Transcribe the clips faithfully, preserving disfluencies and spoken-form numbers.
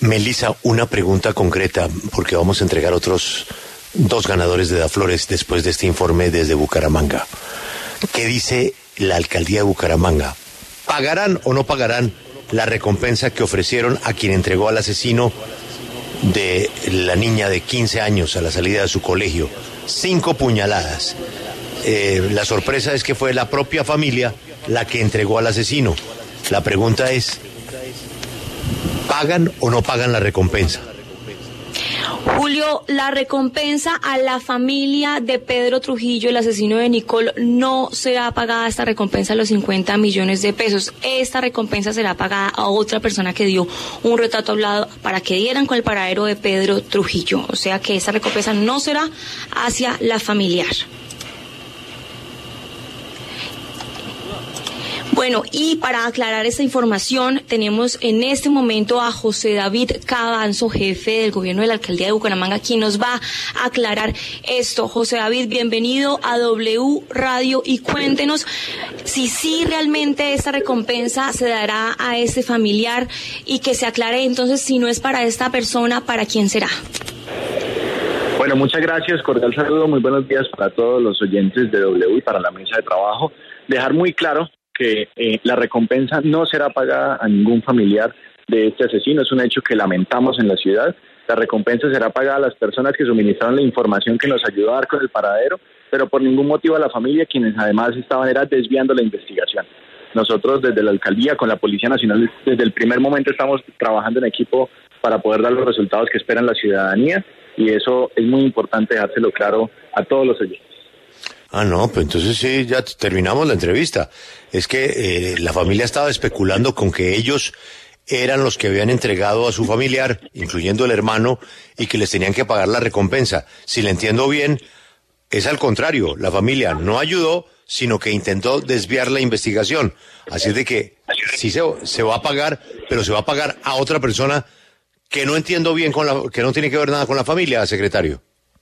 Melissa, una pregunta concreta, porque vamos a entregar otros dos ganadores de Daflores después de este informe desde Bucaramanga. ¿Qué dice la alcaldía de Bucaramanga? ¿Pagarán o no pagarán la recompensa que ofrecieron a quien entregó al asesino de la niña de quince años a la salida de su colegio? Cinco puñaladas. Eh, la sorpresa es que fue la propia familia la que entregó al asesino. La pregunta es, ¿pagan o no pagan la recompensa? Julio, la recompensa a la familia de Pedro Trujillo, el asesino de Nicole, no será pagada esta recompensa de los cincuenta millones de pesos. Esta recompensa será pagada a otra persona que dio un retrato hablado para que dieran con el paradero de Pedro Trujillo. O sea que esta recompensa no será hacia la familiar. Bueno, y para aclarar esta información, tenemos en este momento a José David Cabanzo, jefe del gobierno de la alcaldía de Bucaramanga, quien nos va a aclarar esto. José David, bienvenido a W Radio y cuéntenos si sí realmente esta recompensa se dará a este familiar y que se aclare entonces si no es para esta persona, ¿para quién será? Bueno, muchas gracias, cordial saludo, muy buenos días para todos los oyentes de W y para la mesa de trabajo. Dejar muy claro que eh, la recompensa no será pagada a ningún familiar de este asesino. Es un hecho que lamentamos en la ciudad. La recompensa será pagada a las personas que suministraron la información que nos ayudó a dar con el paradero, pero por ningún motivo a la familia, quienes además estaban era desviando la investigación. Nosotros desde la alcaldía, con la Policía Nacional, desde el primer momento estamos trabajando en equipo para poder dar los resultados que esperan la ciudadanía, y eso es muy importante dejárselo claro a todos los oyentes. Ah, no, pues entonces sí, ya terminamos la entrevista. Es que eh, la familia estaba especulando con que ellos eran los que habían entregado a su familiar, incluyendo el hermano, y que les tenían que pagar la recompensa. Si le entiendo bien, es al contrario, la familia no ayudó, sino que intentó desviar la investigación. Así es de que sí se, se va a pagar, pero se va a pagar a otra persona que no entiendo bien, con la, que no tiene que ver nada con la familia, secretario.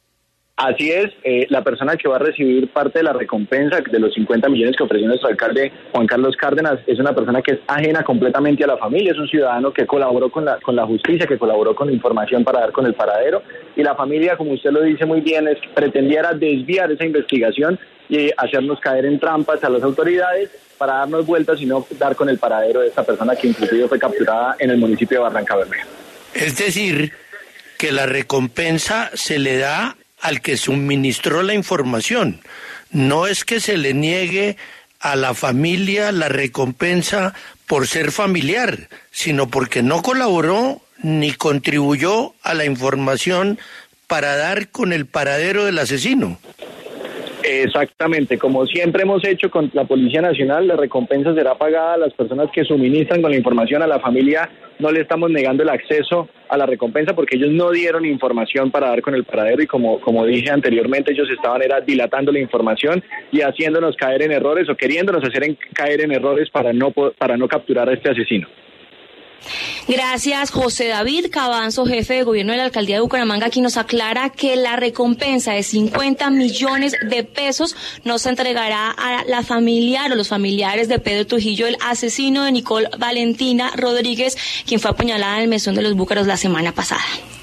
Así es, eh, la persona que va a recibir parte de la recompensa de los cincuenta millones que ofreció nuestro alcalde Juan Carlos Cárdenas es una persona que es ajena completamente a la familia, es un ciudadano que colaboró con la, con la justicia, que colaboró con la información para dar con el paradero, y la familia, como usted lo dice muy bien, es pretendiera desviar esa investigación y hacernos caer en trampas a las autoridades para darnos vueltas y no dar con el paradero de esta persona que inclusive fue capturada en el municipio de Barranca Bermeja. Es decir, que la recompensa se le da al que suministró la información. No es que se le niegue a la familia la recompensa por ser familiar, sino porque no colaboró ni contribuyó a la información para dar con el paradero del asesino. Exactamente, como siempre hemos hecho con la Policía Nacional, la recompensa será pagada a las personas que suministran con la información. A la familia no le estamos negando el acceso a la recompensa porque ellos no dieron información para dar con el paradero, y como, como dije anteriormente, ellos estaban era dilatando la información y haciéndonos caer en errores o queriéndonos hacer en, caer en errores para no, para no capturar a este asesino. Gracias, José David Cabanzo, jefe de gobierno de la alcaldía de Bucaramanga, quien nos aclara que la recompensa de cincuenta millones de pesos no se entregará a la familiar o los familiares de Pedro Trujillo, el asesino de Nicole Valentina Rodríguez, quien fue apuñalada en el mesón de los Búcaros la semana pasada.